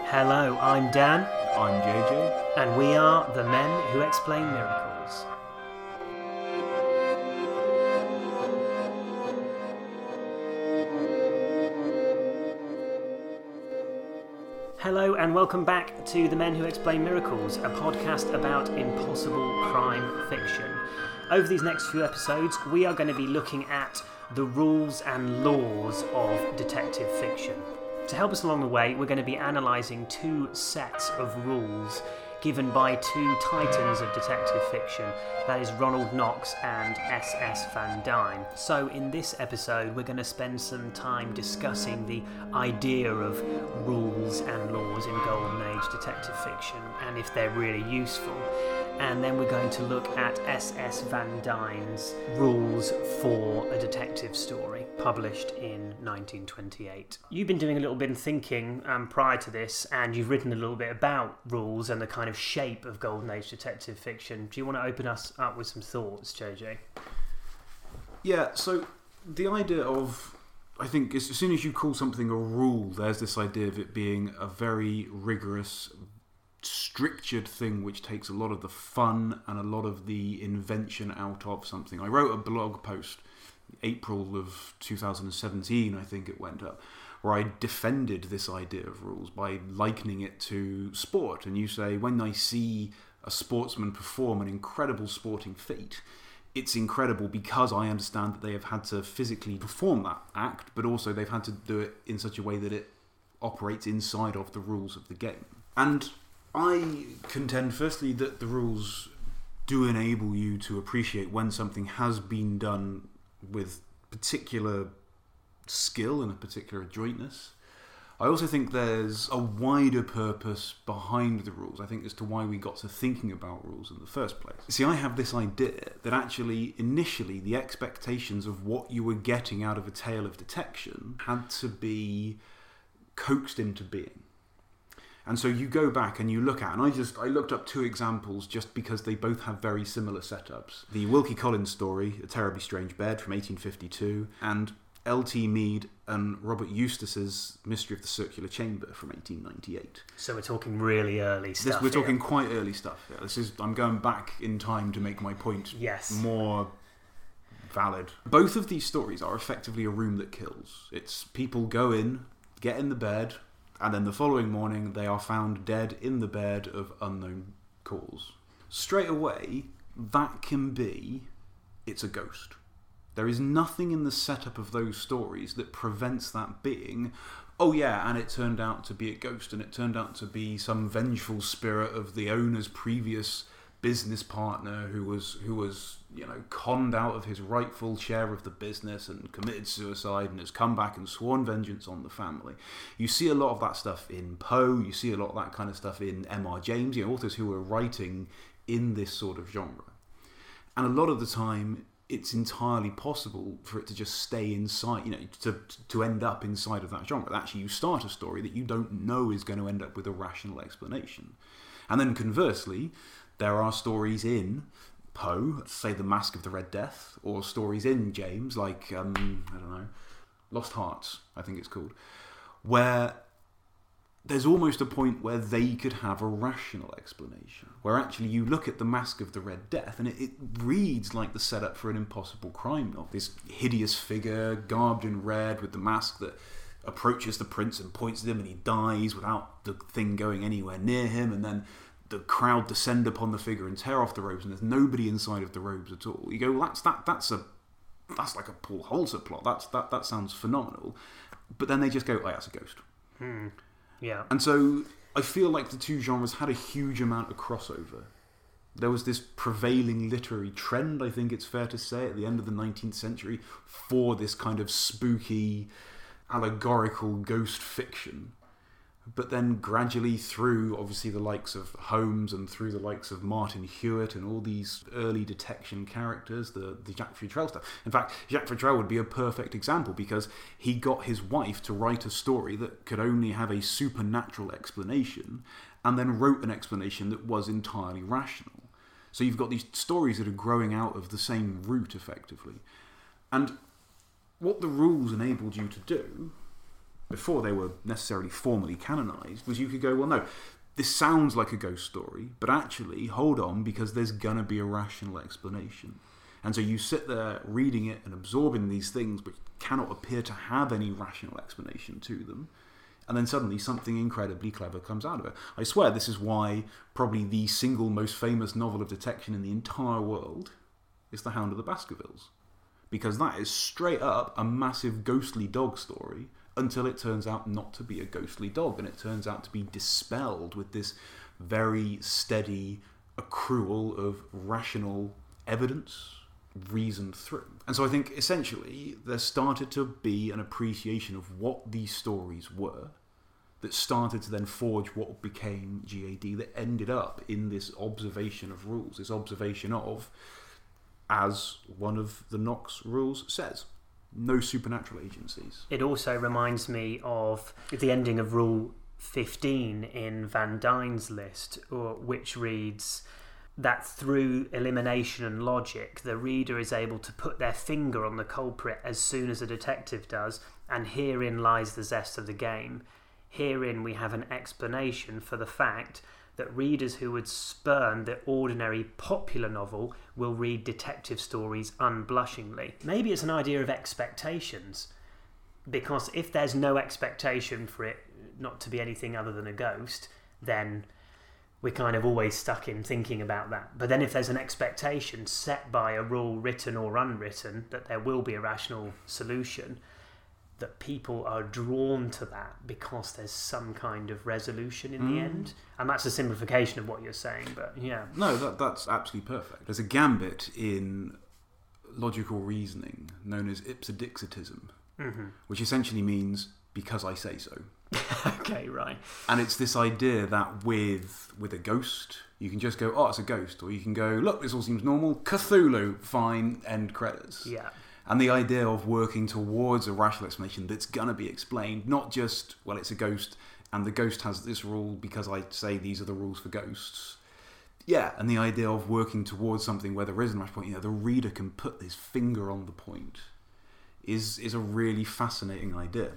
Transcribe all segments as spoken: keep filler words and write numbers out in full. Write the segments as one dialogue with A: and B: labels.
A: Hello, I'm Dan.
B: I'm J J.
A: And we are the Men Who Explain Miracles. Hello and welcome back to The Men Who Explain Miracles, a podcast about impossible crime fiction. Over these next few episodes, we are going to be looking at the rules and laws of detective fiction. To help us along the way, we're going to be analysing two sets of rules given by two titans of detective fiction, that is Ronald Knox and S S Van Dyne. So in this episode, we're going to spend some time discussing the idea of rules and laws in Golden Age detective fiction, and if they're really useful. And then we're going to look at S S Van Dyne's rules for a detective story, published in nineteen twenty-eight. You've been doing a little bit of thinking um, prior to this, and you've written a little bit about rules and the kind of shape of Golden Age detective fiction. Do you want to open us up with some thoughts, J J?
B: Yeah, so the idea of, I think, as soon as you call something a rule, there's this idea of it being a very rigorous, strictured thing which takes a lot of the fun and a lot of the invention out of something. I wrote a blog post, April of two thousand seventeen, I think it went up, where I defended this idea of rules by likening it to sport. And you say, when I see a sportsman perform an incredible sporting feat, it's incredible because I understand that they have had to physically perform that act, but also they've had to do it in such a way that it operates inside of the rules of the game. And I contend, firstly, that the rules do enable you to appreciate when something has been done with particular skill and a particular adroitness. I also think there's a wider purpose behind the rules, I think, as to why we got to thinking about rules in the first place. See, I have this idea that actually, initially, the expectations of what you were getting out of a tale of detection had to be coaxed into being. And so you go back and you look at, and I just I looked up two examples just because they both have very similar setups. The Wilkie Collins story, A Terribly Strange Bed from eighteen fifty-two, and L T Mead and Robert Eustace's Mystery of the Circular Chamber from eighteen ninety-eight.
A: So we're talking really early stuff.
B: This, we're
A: here.
B: talking quite early stuff. Yeah, this is I'm going back in time to make my point
A: yes.
B: more valid. Both of these stories are effectively a room that kills. It's people go in, get in the bed, and then the following morning they are found dead in the bed of unknown cause. Straight away, that can be, it's a ghost. There is nothing in the setup of those stories that prevents that being, oh yeah, and it turned out to be a ghost, and it turned out to be some vengeful spirit of the owner's previous business partner who was, who was, you know, conned out of his rightful share of the business and committed suicide and has come back and sworn vengeance on the family. You see a lot of that stuff in Poe, you see a lot of that kind of stuff in M R James, you know, authors who are writing in this sort of genre. And a lot of the time, it's entirely possible for it to just stay inside, you know, to to end up inside of that genre. Actually, you start a story that you don't know is going to end up with a rational explanation. And then conversely, there are stories in Poe, say The Mask of the Red Death, or stories in James, like, um, I don't know, Lost Hearts, I think it's called, where there's almost a point where they could have a rational explanation, where actually you look at The Mask of the Red Death and it, it reads like the setup for an impossible crime novel. This hideous figure, garbed in red, with the mask that approaches the prince and points at him, and he dies without the thing going anywhere near him, and then the crowd descend upon the figure and tear off the robes, and there's nobody inside of the robes at all. You go, well, that's that. That's a that's like a Paul Holzer plot. That's that. That sounds phenomenal. But then they just go, oh, that's a ghost.
A: Hmm. Yeah.
B: And so I feel like the two genres had a huge amount of crossover. There was this prevailing literary trend, I think it's fair to say, at the end of the nineteenth century for this kind of spooky, allegorical ghost fiction. But then gradually through, obviously, the likes of Holmes and through the likes of Martin Hewitt and all these early detection characters, the, the Jacques Futrelle stuff. In fact, Jacques Futrelle would be a perfect example because he got his wife to write a story that could only have a supernatural explanation and then wrote an explanation that was entirely rational. So you've got these stories that are growing out of the same root, effectively. And what the rules enabled you to do before they were necessarily formally canonized, was you could go, well, no, this sounds like a ghost story, but actually, hold on, because there's going to be a rational explanation. And so you sit there reading it and absorbing these things which cannot appear to have any rational explanation to them, and then suddenly something incredibly clever comes out of it. I swear this is why probably the single most famous novel of detection in the entire world is The Hound of the Baskervilles. Because that is straight up a massive ghostly dog story until it turns out not to be a ghostly dog, and it turns out to be dispelled with this very steady accrual of rational evidence reasoned through. And so I think essentially there started to be an appreciation of what these stories were that started to then forge what became G A D, that ended up in this observation of rules, this observation of, as one of the Knox rules says, no supernatural agencies.
A: It also reminds me of the ending of Rule fifteen in Van Dyne's list, or which reads that through elimination and logic, the reader is able to put their finger on the culprit as soon as a detective does, and herein lies the zest of the game. Herein we have an explanation for the fact that readers who would spurn the ordinary popular novel will read detective stories unblushingly. Maybe it's an idea of expectations, because if there's no expectation for it not to be anything other than a ghost, then we're kind of always stuck in thinking about that. But then if there's an expectation set by a rule, written or unwritten, that there will be a rational solution, that people are drawn to that because there's some kind of resolution in mm. the end. And that's a simplification of what you're saying, but yeah.
B: No, that, that's absolutely perfect. There's a gambit in logical reasoning known as ipsedixitism, mm-hmm. which essentially means because I say so.
A: Okay, right.
B: And it's this idea that with with a ghost, you can just go, oh, it's a ghost. Or you can go, look, this all seems normal. Cthulhu, fine, end credits.
A: Yeah.
B: And the idea of working towards a rational explanation that's going to be explained, not just, well, it's a ghost, and the ghost has this rule because I say these are the rules for ghosts. Yeah, and the idea of working towards something where there is a rational point, you know, the reader can put his finger on the point, is is a really fascinating idea.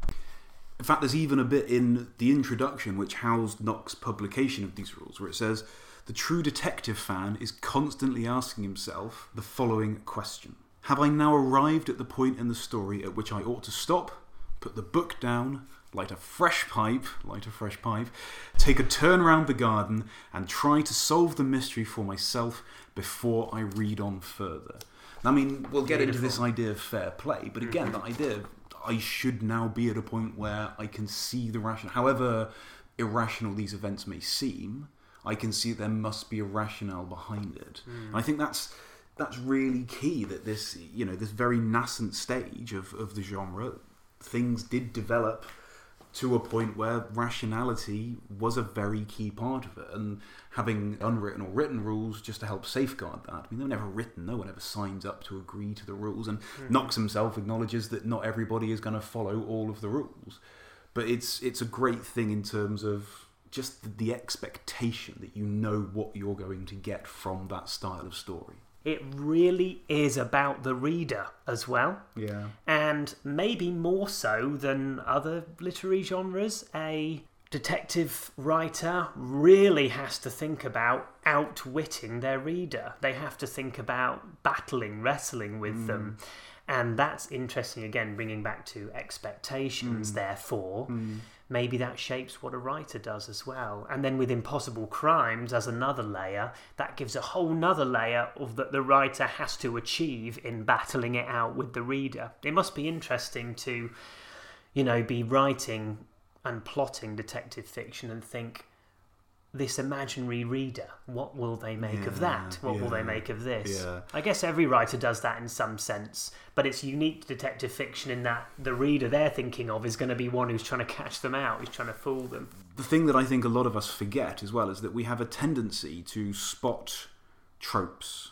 B: In fact, there's even a bit in the introduction which housed Knox's publication of these rules, where it says, the true detective fan is constantly asking himself the following question. Have I now arrived at the point in the story at which I ought to stop, put the book down, light a fresh pipe, light a fresh pipe, take a turn round the garden, and try to solve the mystery for myself before I read on further? I mean, we'll get Beautiful. into this idea of fair play, but again, the idea of I should now be at a point where I can see the rational, however irrational these events may seem, I can see there must be a rationale behind it. Mm. And I think that's that's really key, that this, you know, this very nascent stage of, of the genre, things did develop to a point where rationality was a very key part of it, and having unwritten or written rules just to help safeguard that. I mean, they're never written, no one ever signs up to agree to the rules, and mm. Knox himself acknowledges that not everybody is going to follow all of the rules. But it's it's a great thing in terms of just the expectation that you know what you're going to get from that style of story.
A: It really is about the reader as well.
B: Yeah.
A: And maybe more so than other literary genres. A detective writer really has to think about outwitting their reader. They have to think about battling, wrestling with mm. them. And that's interesting, again, bringing back to expectations, mm. therefore. Mm. Maybe that shapes what a writer does as well. And then with Impossible Crimes as another layer, that gives a whole nother layer of that the writer has to achieve in battling it out with the reader. It must be interesting to, you know, be writing and plotting detective fiction and think, this imaginary reader, what will they make yeah, of that? What yeah, will they make of this?
B: Yeah.
A: I guess every writer does that in some sense, but it's unique to detective fiction in that the reader they're thinking of is going to be one who's trying to catch them out, who's trying to fool them.
B: The thing that I think a lot of us forget as well is that we have a tendency to spot tropes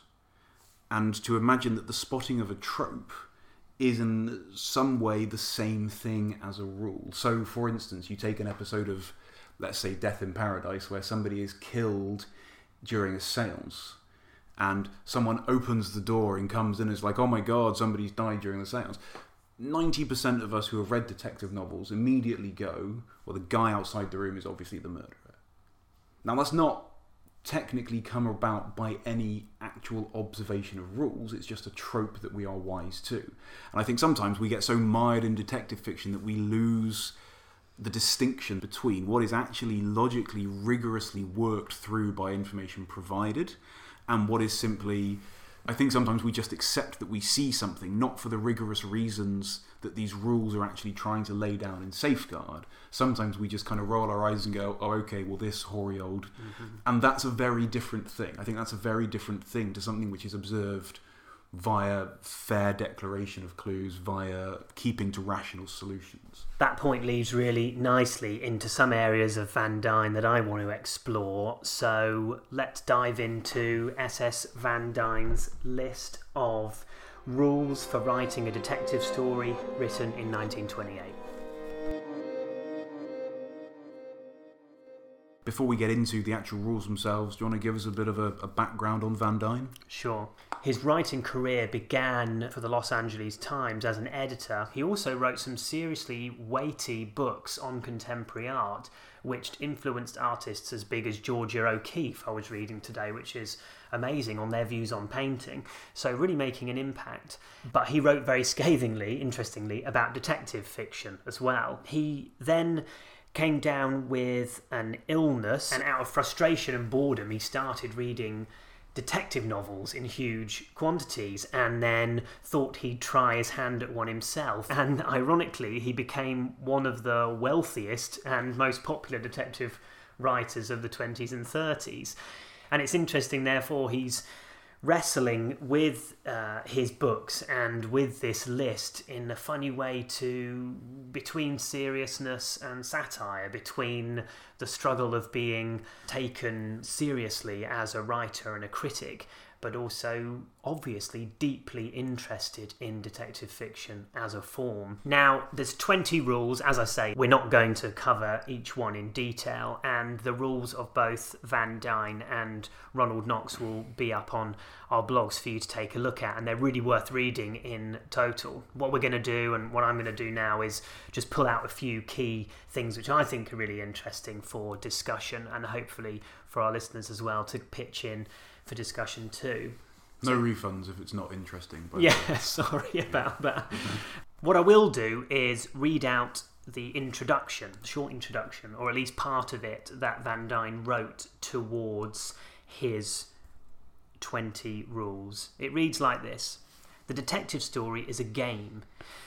B: and to imagine that the spotting of a trope is in some way the same thing as a rule. So, for instance, you take an episode of, let's say, Death in Paradise, where somebody is killed during a seance, and someone opens the door and comes in and is like, oh my god, somebody's died during the seance. ninety percent of us who have read detective novels immediately go, well, the guy outside the room is obviously the murderer. Now, that's not technically come about by any actual observation of rules. It's just a trope that we are wise to. And I think sometimes we get so mired in detective fiction that we lose the distinction between what is actually logically, rigorously worked through by information provided and what is simply... I think sometimes we just accept that we see something, not for the rigorous reasons that these rules are actually trying to lay down in safeguard. Sometimes we just kind of roll our eyes and go, oh, okay, well, this hoary old... Mm-hmm. And that's a very different thing. I think that's a very different thing to something which is observed via fair declaration of clues, via keeping to rational solutions.
A: That point leads really nicely into some areas of Van Dyne that I want to explore. So let's dive into S S Van Dyne's list of rules for writing a detective story written in nineteen twenty-eight.
B: Before we get into the actual rules themselves, do you want to give us a bit of a, a background on Van Dyne?
A: Sure. His writing career began for the Los Angeles Times as an editor. He also wrote some seriously weighty books on contemporary art, which influenced artists as big as Georgia O'Keeffe, I was reading today, which is amazing on their views on painting. So really making an impact. But he wrote very scathingly, interestingly, about detective fiction as well. He then came down with an illness, and out of frustration and boredom, he started reading detective novels in huge quantities and then thought he'd try his hand at one himself. And ironically, he became one of the wealthiest and most popular detective writers of the twenties and thirties. And it's interesting, therefore, he's wrestling with uh, his books and with this list in a funny way to between seriousness and satire, between the struggle of being taken seriously as a writer and a critic, but also obviously deeply interested in detective fiction as a form. Now, there's twenty rules. As I say, we're not going to cover each one in detail, and the rules of both Van Dyne and Ronald Knox will be up on our blogs for you to take a look at, and they're really worth reading in total. What we're going to do, and what I'm going to do now, is just pull out a few key things which I think are really interesting for discussion, and hopefully for our listeners as well to pitch in for discussion too.
B: No so, refunds if it's not interesting. By
A: yeah, sorry about that. What I will do is read out the introduction, short introduction, or at least part of it, that Van Dyne wrote towards his twenty rules. It reads like this. The detective story is a game.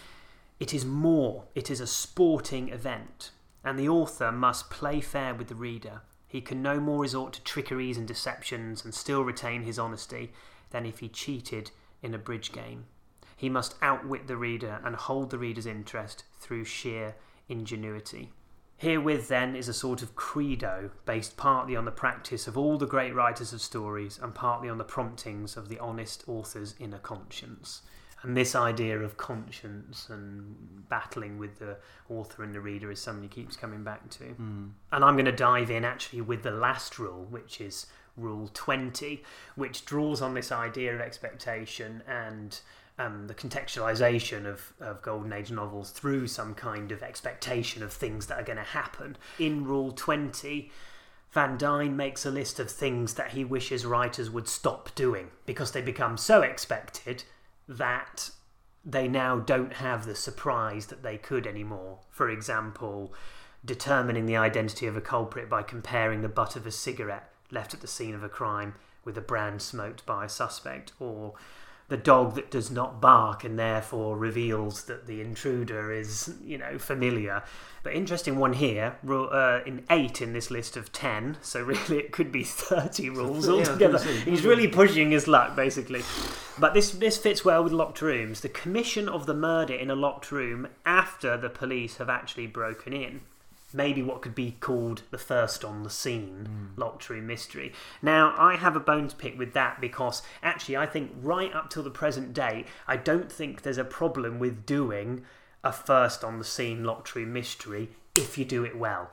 A: It is more. It is a sporting event, and the author must play fair with the reader. He can no more resort to trickeries and deceptions and still retain his honesty than if he cheated in a bridge game. He must outwit the reader and hold the reader's interest through sheer ingenuity. Herewith, then, is a sort of credo based partly on the practice of all the great writers of stories and partly on the promptings of the honest author's inner conscience. And this idea of conscience and battling with the author and the reader is something he keeps coming back to. Mm. And I'm going to dive in actually with the last rule, which is Rule twenty, which draws on this idea of expectation and um, the contextualization of, of Golden Age novels through some kind of expectation of things that are going to happen. In Rule twenty, Van Dyne makes a list of things that he wishes writers would stop doing because they become so expected that they now don't have the surprise that they could anymore. For example, determining the identity of a culprit by comparing the butt of a cigarette left at the scene of a crime with a brand smoked by a suspect, or the dog that does not bark and therefore reveals that the intruder is, you know, familiar. But interesting one here, uh, in eight in this list of ten, so really it could be thirty rules altogether. He's really pushing his luck, basically. But this, this fits well with locked rooms. The commission of the murder in a locked room after the police have actually broken in. Maybe what could be called the first on the scene mm. locked room mystery. Now, I have a bone to pick with that because actually I think right up till the present day, I don't think there's a problem with doing a first on the scene locked room mystery if you do it well.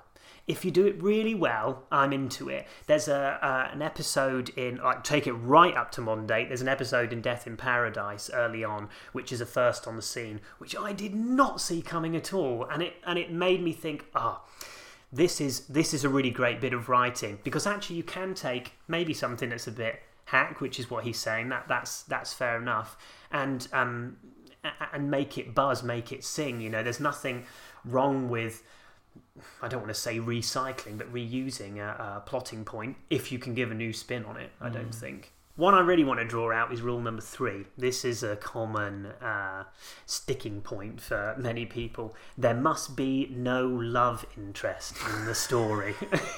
A: if you do it really well, I'm into it. There's a uh, an episode in, like, take it right up to modern date, there's an episode in Death in Paradise early on, which is a first on the scene, which I did not see coming at all, and it and it made me think, ah, oh, this is this is a really great bit of writing, because actually you can take maybe something that's a bit hack, which is what he's saying, that that's that's fair enough, and um and make it buzz, make it sing. You know, there's nothing wrong with, I don't want to say recycling, but reusing a, a plotting point if you can give a new spin on it, I mm. don't think. One I really want to draw out is rule number three. This is a common uh, sticking point for many people. There must be no love interest in the story.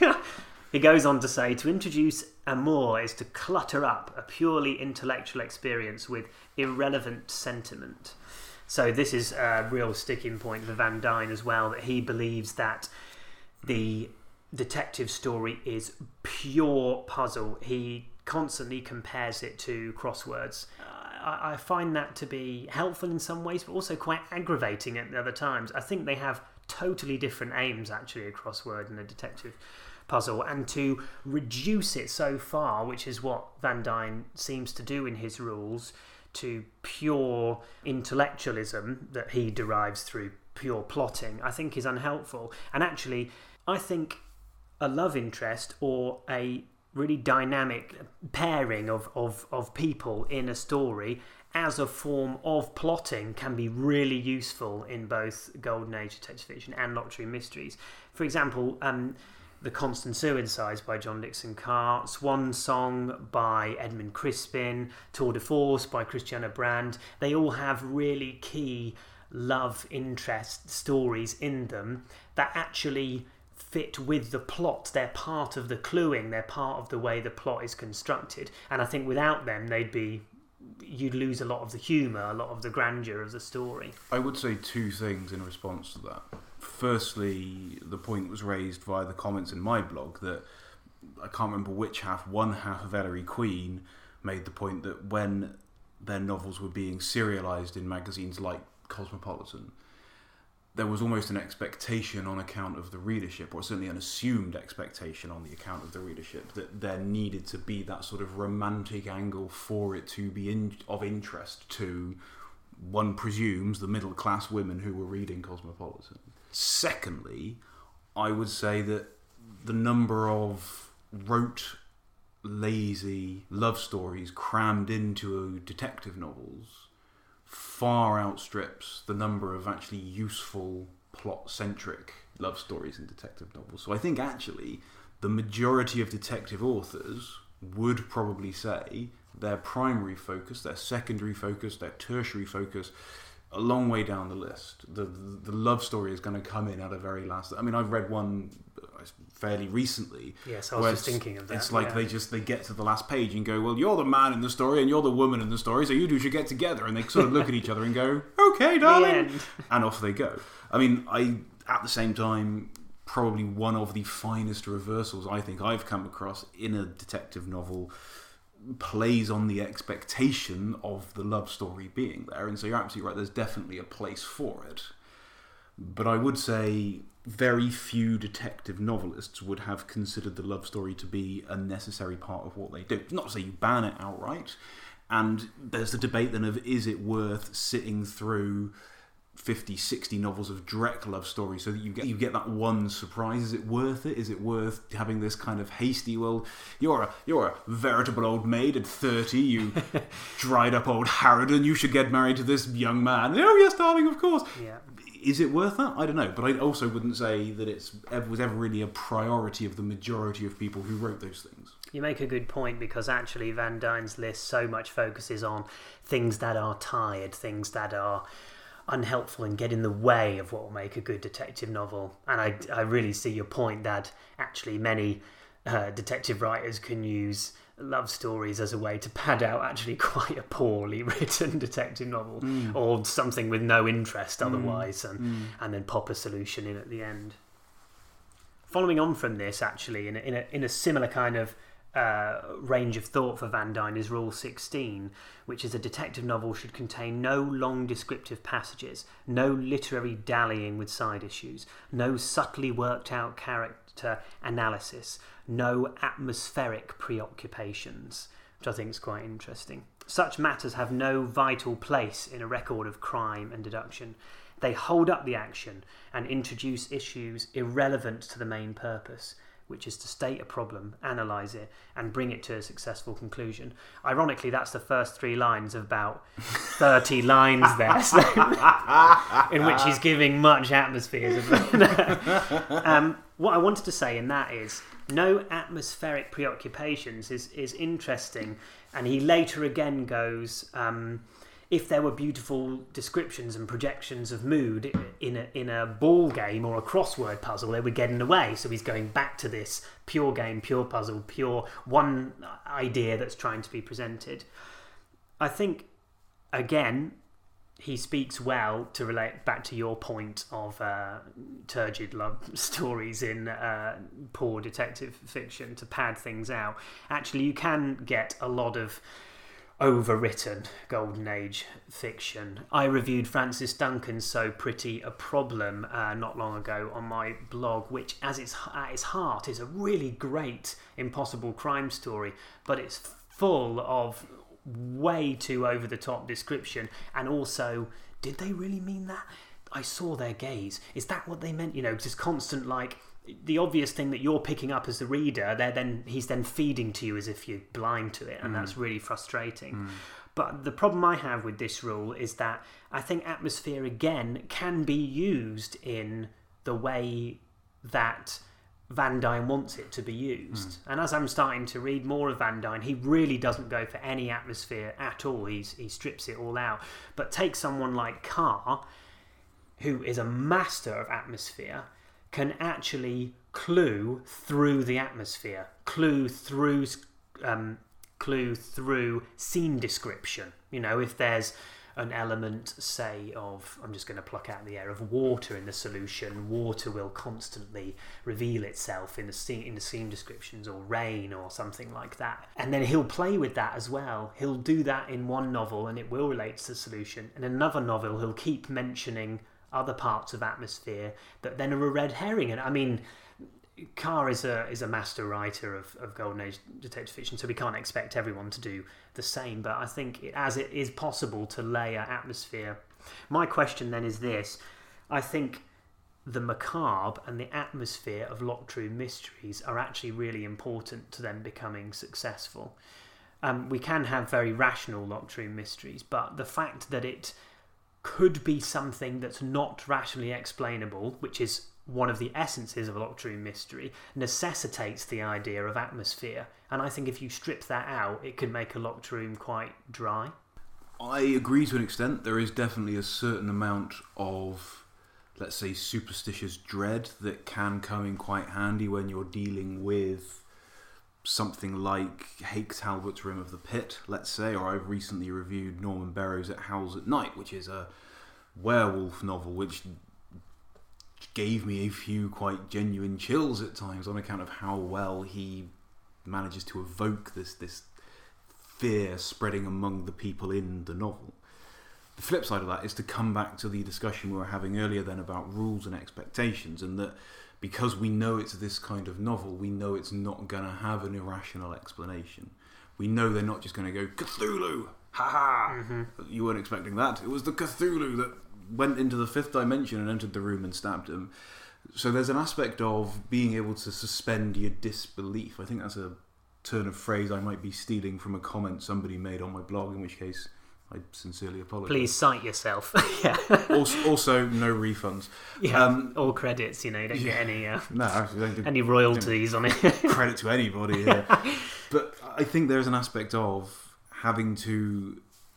A: He goes on to say, to introduce amour is to clutter up a purely intellectual experience with irrelevant sentiment. So this is a real sticking point for Van Dyne as well, that he believes that the detective story is pure puzzle. He constantly compares it to crosswords. I, I find that to be helpful in some ways, but also quite aggravating at other times. I think they have totally different aims, actually, a crossword and a detective puzzle, and to reduce it so far, which is what Van Dyne seems to do in his rules, to pure intellectualism that he derives through pure plotting, I think is unhelpful. And actually, I think a love interest or a really dynamic pairing of, of, of people in a story as a form of plotting can be really useful in both Golden Age detective fiction and Lottery Mysteries. For example, um, The Constant Suicides by John Dixon Carr, Swan Song by Edmund Crispin, Tour de Force by Christiana Brand. They all have really key love interest stories in them that actually fit with the plot. They're part of the cluing, they're part of the way the plot is constructed. And I think without them, they'd be, you'd lose a lot of the humour, a lot of the grandeur of the story.
B: I would say two things in response to that. Firstly, the point was raised via the comments in my blog that I can't remember which half, one half of Ellery Queen made the point that when their novels were being serialised in magazines like Cosmopolitan, there was almost an expectation on account of the readership, or certainly an assumed expectation on the account of the readership, that there needed to be that sort of romantic angle for it to be in, of interest to, one presumes, the middle class women who were reading Cosmopolitan. Secondly, I would say that the number of rote, lazy love stories crammed into detective novels far outstrips the number of actually useful, plot-centric love stories in detective novels. So I think actually the majority of detective authors would probably say their primary focus, their secondary focus, their tertiary focus, a long way down the list. The the love story is going to come in at a very last. I mean, I've read one fairly recently.
A: Yes, I was just thinking of that.
B: It's like
A: yeah.
B: they just they get to the last page and go, well, you're the man in the story and you're the woman in the story, so you two should get together. And they sort of look at each other and go, okay, darling, and off they go. I mean, I at the same time, probably one of the finest reversals I think I've come across in a detective novel plays on the expectation of the love story being there, and so you're absolutely right, there's definitely a place for it. But I would say very few detective novelists would have considered the love story to be a necessary part of what they do. Not to say you ban it outright, and there's the debate then of, is it worth sitting through fifty, sixty novels of direct love stories so that you get you get that one surprise? Is it worth it? Is it worth having this kind of hasty, well, you're a you're a veritable old maid at thirty, you dried up old harridan, you should get married to this young man. Oh yes, darling, of course.
A: Yeah.
B: Is it worth that? I don't know, but I also wouldn't say that it's ever, was ever really a priority of the majority of people who wrote those things.
A: You make a good point, because actually Van Dyne's list so much focuses on things that are tired, things that are unhelpful and get in the way of what will make a good detective novel. And I, I really see your point that actually many uh, detective writers can use love stories as a way to pad out actually quite a poorly written detective novel, mm. or something with no interest otherwise, mm. and mm. and then pop a solution in at the end. Following on from this, actually, in a, in a, in a similar kind of uh, range of thought for Van Dyne is Rule sixteen, which is a detective novel should contain no long descriptive passages, no literary dallying with side issues, no subtly worked out character analysis, no atmospheric preoccupations, which I think is quite interesting. Such matters have no vital place in a record of crime and deduction. They hold up the action and introduce issues irrelevant to the main purpose, which is to state a problem, analyse it, and bring it to a successful conclusion. Ironically, that's the first three lines of about thirty lines there, so, in which he's giving much atmosphere. um, what I wanted to say in that is, no atmospheric preoccupations is, is interesting, and he later again goes... Um, if there were beautiful descriptions and projections of mood in a, in a ball game or a crossword puzzle, they would get in the way. So he's going back to this pure game, pure puzzle, pure one idea that's trying to be presented. I think, again, he speaks well to relate back to your point of uh, turgid love stories in uh, poor detective fiction to pad things out. Actually, you can get a lot of overwritten Golden Age fiction. I reviewed Francis Duncan's So Pretty a Problem uh, not long ago on my blog, which as its, at its heart is a really great impossible crime story, but it's full of way too over-the-top description, and also, did they really mean that? I saw their gaze. Is that what they meant? You know, just constant, like, the obvious thing that you're picking up as the reader, they're then he's then feeding to you as if you're blind to it, and mm. that's really frustrating. Mm. But the problem I have with this rule is that I think atmosphere, again, can be used in the way that Van Dyne wants it to be used. Mm. And as I'm starting to read more of Van Dyne, he really doesn't go for any atmosphere at all. He's, he strips it all out. But take someone like Carr, who is a master of atmosphere, can actually clue through the atmosphere, clue through um, clue through scene description. You know, if there's an element, say, of, I'm just going to pluck out the air, of water in the solution, water will constantly reveal itself in the scene, in the scene descriptions, or rain or something like that. And then he'll play with that as well. He'll do that in one novel and it will relate to the solution. In another novel, he'll keep mentioning other parts of atmosphere that then are a red herring. And I mean, Carr is a is a master writer of, of Golden Age detective fiction, so we can't expect everyone to do the same. But I think it, as it is possible to layer atmosphere. My question then is this: I think the macabre and the atmosphere of Locked Room Mysteries are actually really important to them becoming successful. Um, we can have very rational Locked Room Mysteries, but the fact that it could be something that's not rationally explainable, which is one of the essences of a Locked Room Mystery, necessitates the idea of atmosphere. And I think if you strip that out, it can make a locked room quite dry.
B: I agree to an extent. There is definitely a certain amount of, let's say, superstitious dread that can come in quite handy when you're dealing with something like Hake Talbot's Room of the Pit, let's say, or I've recently reviewed Norman Burroughs' It Howls at Night, which is a werewolf novel which gave me a few quite genuine chills at times on account of how well he manages to evoke this this fear spreading among the people in the novel. The flip side of that is to come back to the discussion we were having earlier then about rules and expectations, and that because we know it's this kind of novel, we know it's not going to have an irrational explanation. We know they're not just going to go, Cthulhu! Ha ha! Mm-hmm. You weren't expecting that. It was the Cthulhu that went into the fifth dimension and entered the room and stabbed him. So there's an aspect of being able to suspend your disbelief. I think that's a turn of phrase I might be stealing from a comment somebody made on my blog, in which case I sincerely apologise.
A: Please cite yourself. Yeah.
B: also, also, no refunds.
A: Yeah,
B: um,
A: all credits, you know, you don't
B: yeah,
A: get any uh,
B: no, actually, don't do,
A: any royalties on it.
B: Credit to anybody. Yeah. But I think there's an aspect of having to...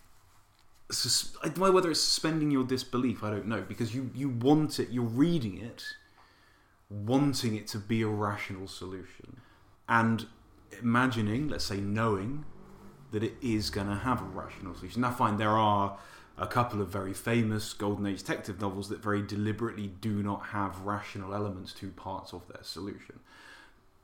B: Sus- whether it's suspending your disbelief, I don't know, because you, you want it, you're reading it, wanting it to be a rational solution, and imagining, let's say knowing, that it is going to have a rational solution. Now, fine, there are a couple of very famous Golden Age detective novels that very deliberately do not have rational elements to parts of their solution.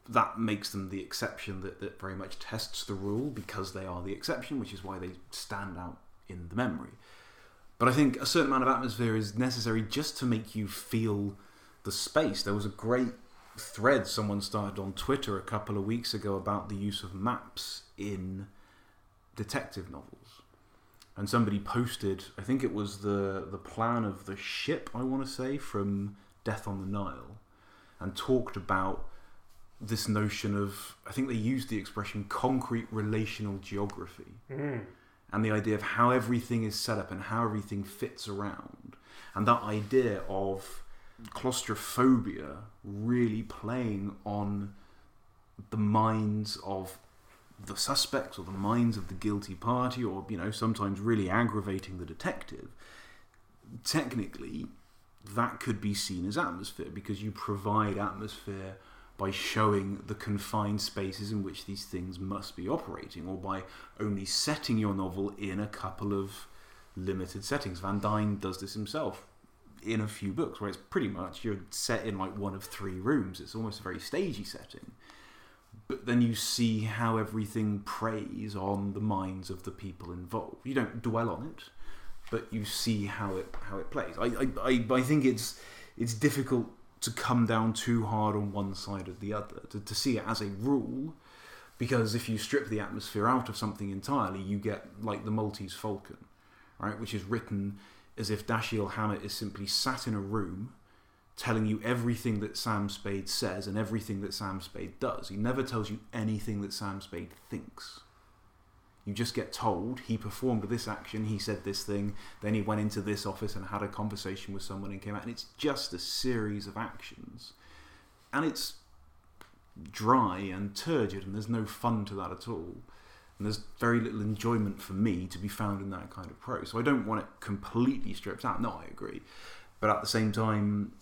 B: that makes them the exception that, that very much tests the rule because they are the exception, which is why they stand out in the memory. But I think a certain amount of atmosphere is necessary just to make you feel the space. There was a great thread someone started on Twitter a couple of weeks ago about the use of maps in detective novels. And somebody posted, I think it was the, the plan of the ship, I want to say, from Death on the Nile, and talked about this notion of, I think they used the expression concrete relational geography, mm. and the idea of how everything is set up and how everything fits around, and that idea of claustrophobia really playing on the minds of the suspects or the minds of the guilty party, or, you know, sometimes really aggravating the detective. Technically, that could be seen as atmosphere because you provide atmosphere by showing the confined spaces in which these things must be operating, or by only setting your novel in a couple of limited settings. Van Dine does this himself in a few books, where it's pretty much you're set in like one of three rooms. It's almost a very stagey setting. But then you see how everything preys on the minds of the people involved. You don't dwell on it, but you see how it how it plays. I I, I, I think it's it's difficult to come down too hard on one side or the other, to, to see it as a rule, because if you strip the atmosphere out of something entirely, you get like the Maltese Falcon, right, which is written as if Dashiell Hammett is simply sat in a room telling you everything that Sam Spade says and everything that Sam Spade does. He never tells you anything that Sam Spade thinks. You just get told he performed this action, he said this thing, then he went into this office and had a conversation with someone and came out, and it's just a series of actions. And it's dry and turgid, and there's no fun to that at all. And there's very little enjoyment for me to be found in that kind of prose. So I don't want it completely stripped out. No, I agree. But at the same time,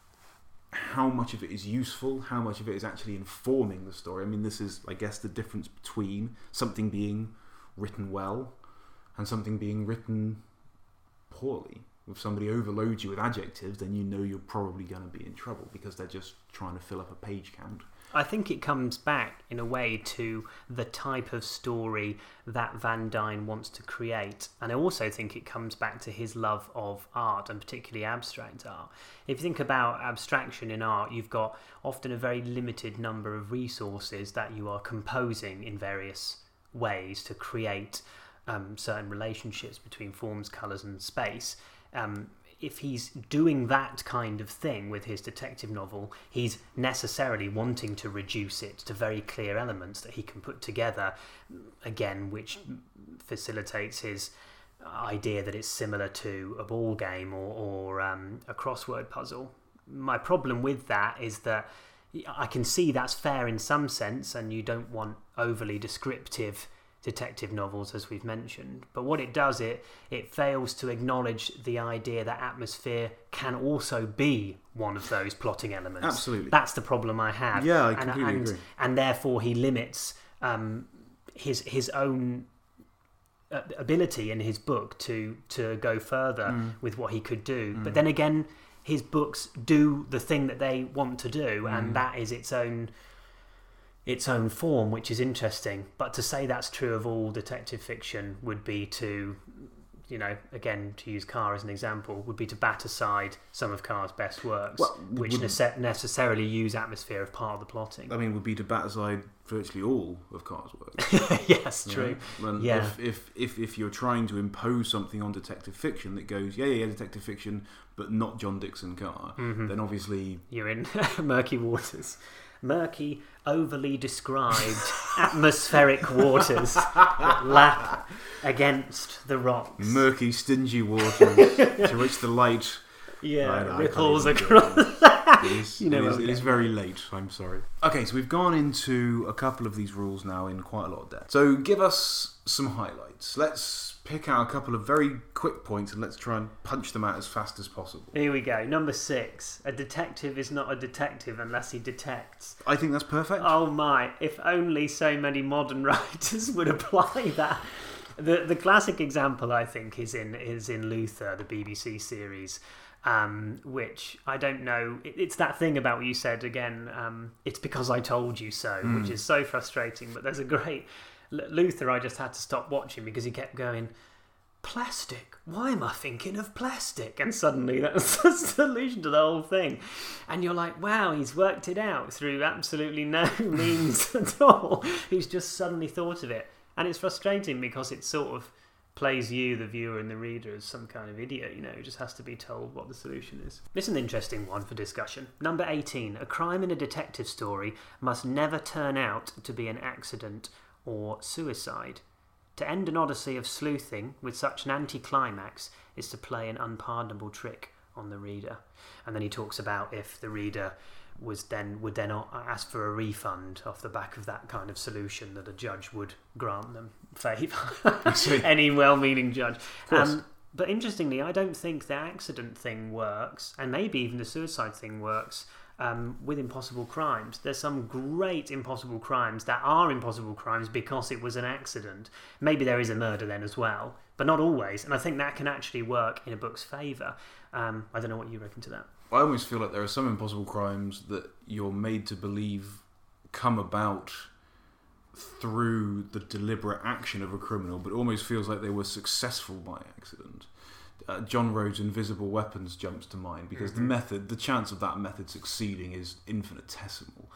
B: how much of it is useful, how much of it is actually informing the story. I mean, this is, I guess, the difference between something being written well and something being written poorly. If somebody overloads you with adjectives, then you know you're probably going to be in trouble because they're just trying to fill up a page count.
A: I think it comes back, in a way, to the type of story that Van Dine wants to create. And I also think it comes back to his love of art, and particularly abstract art. If you think about abstraction in art, you've got often a very limited number of resources that you are composing in various ways to create um, certain relationships between forms, colours and space. Um, if he's doing that kind of thing with his detective novel, he's necessarily wanting to reduce it to very clear elements that he can put together, again, which facilitates his idea that it's similar to a ball game or, or um, a crossword puzzle. My problem with that is that I can see that's fair in some sense, and you don't want overly descriptive detective novels, as we've mentioned, but what it does, it it fails to acknowledge the idea that atmosphere can also be one of those plotting elements.
B: Absolutely.
A: That's the problem I have.
B: Yeah, I
A: and,
B: completely
A: and,
B: agree. And
A: therefore he limits um, his his own ability in his book to to go further mm. with what he could do. Mm. But then again, his books do the thing that they want to do, mm. and that is its own its own form, which is interesting. But to say that's true of all detective fiction would be to, you know, again, to use Carr as an example, would be to bat aside some of Carr's best works, well, which would, nece- necessarily use atmosphere as part of the plotting.
B: I mean, would be to bat aside virtually all of Carr's works.
A: Yes, true.
B: Know?
A: Yeah.
B: If, if, if, if you're trying to impose something on detective fiction that goes, yeah, yeah, yeah, detective fiction, but not John Dixon Carr, mm-hmm. then obviously...
A: You're in murky waters. Murky, overly described atmospheric waters that lap against the rocks.
B: Murky, stingy waters to which the light
A: yeah
B: I, I
A: ripples across.
B: It is,
A: you know
B: it, is, it is very late, I'm sorry. Okay, so we've gone into a couple of these rules now in quite a lot of depth. So give us some highlights. Let's pick out a couple of very quick points and let's try and punch them out as fast as possible.
A: Here we go. Number six. A detective is not a detective unless he detects.
B: I think that's perfect.
A: Oh my. If only so many modern writers would apply that. The the classic example, I think, is in is in Luther, the B B C series, um, which I don't know. It, it's that thing about what you said again. Um, it's because I told you so, mm. which is so frustrating. But there's a great Luther. I just had to stop watching because he kept going, plastic. Why am I thinking of plastic? And suddenly that's the solution to the whole thing. And you're like, wow, he's worked it out through absolutely no means at all. He's just suddenly thought of it. And it's frustrating because it sort of plays you, the viewer and the reader, as some kind of idiot, you know, who just has to be told what the solution is. This is an interesting one for discussion. Number eighteen. A crime in a detective story must never turn out to be an accident or suicide. To end an odyssey of sleuthing with such an anticlimax is to play an unpardonable trick on the reader. And then he talks about if the reader was then would then ask for a refund off the back of that kind of solution, that a judge would grant them favour. Any well-meaning judge. Um, but interestingly, I don't think the accident thing works, and maybe even the suicide thing works um, with impossible crimes. There's some great impossible crimes that are impossible crimes because it was an accident. Maybe there is a murder then as well, but not always. And I think that can actually work in a book's favour. Um, I don't know what you reckon to that.
B: I almost feel like there are some impossible crimes that you're made to believe come about through the deliberate action of a criminal, but it almost feels like they were successful by accident. Uh, John Rhodes' Invisible Weapons jumps to mind because mm-hmm. the method, the chance of that method succeeding is infinitesimal.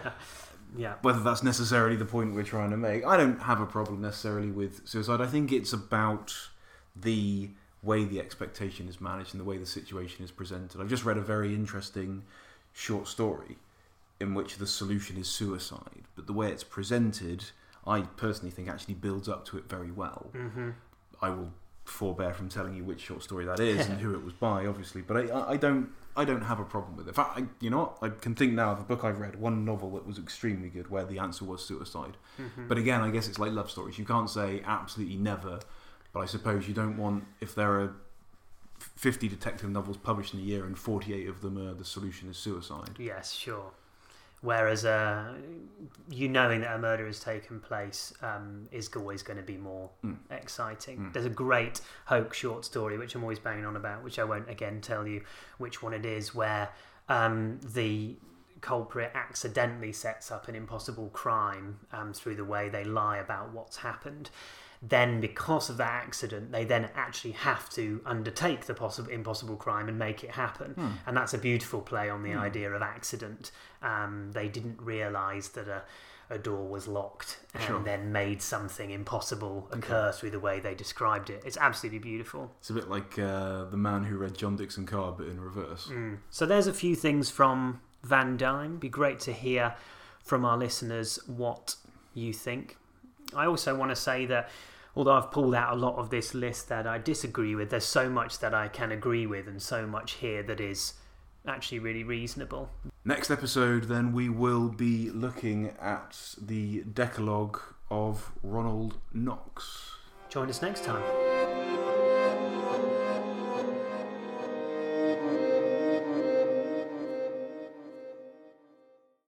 A: Yeah.
B: Whether that's necessarily the point we're trying to make, I don't have a problem necessarily with suicide. I think it's about the way the expectation is managed and the way the situation is presented. I've just read a very interesting short story in which the solution is suicide, but the way it's presented, I personally think actually builds up to it very well.
A: Mm-hmm.
B: I will forbear from telling you which short story that is and who it was by, obviously, but I, I don't I don't have a problem with it. In fact, I, you know what? I can think now of a book I've read, one novel that was extremely good where the answer was suicide.
A: Mm-hmm.
B: But again, I guess it's like love stories. You can't say absolutely never, but I suppose you don't want, if there are fifty detective novels published in a year and forty-eight of them are the solution is suicide.
A: Yes, sure. Whereas uh, you knowing that a murder has taken place um, is always going to be more
B: mm.
A: exciting.
B: Mm.
A: There's a great Hoke short story, which I'm always banging on about, which I won't again tell you which one it is, where um, the culprit accidentally sets up an impossible crime um, through the way they lie about what's happened. Then because of that accident, they then actually have to undertake the possible impossible crime and make it happen.
B: Hmm.
A: And that's a beautiful play on the
B: hmm.
A: idea of accident. Um, they didn't realise that a, a door was locked and
B: Sure.
A: then made something impossible occur okay. through the way they described it. It's absolutely beautiful.
B: It's a bit like uh, The Man Who Read John Dixon Carr, but in reverse.
A: Mm. So there's a few things from Van Dine. Be great to hear from our listeners what you think. I also want to say that although I've pulled out a lot of this list that I disagree with, there's so much that I can agree with and so much here that is actually really reasonable.
B: Next episode, then, we will be looking at the Decalogue of Ronald Knox.
A: Join us next time.